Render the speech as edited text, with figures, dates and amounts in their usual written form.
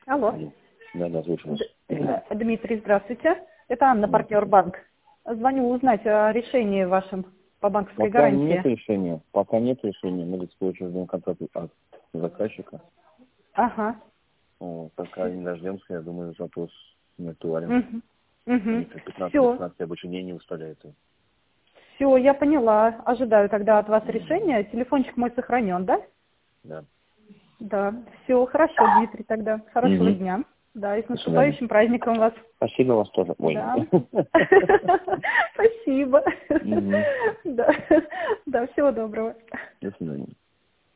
Алло. Да, слушаю вас. Дмитрий, здравствуйте. Это Анна, партнер банк. Звоню узнать о решении вашем по банковской гарантии. Пока нет решения. Мы до сих пор еще ждем контракт от заказчика. Ага. Пока не дождемся, я думаю, запрос не актуален. Угу. 15-15 обычно дней не выставляют. Все, я поняла. Ожидаю тогда от вас решения. Телефончик мой сохранен, да? Да. Да. Все, хорошо, Дмитрий, тогда. Хорошего дня. Да, и с наступающим праздником вас. Спасибо вас тоже. Да. Спасибо. Да, всего доброго. До свидания.